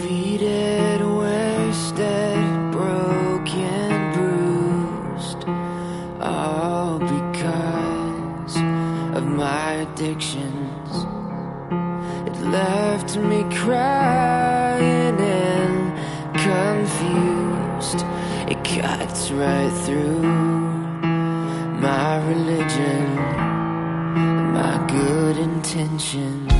Defeated, wasted, broken, bruised, all because of my addictions. It left me crying and confused. It cuts right through my religion, my good intentions.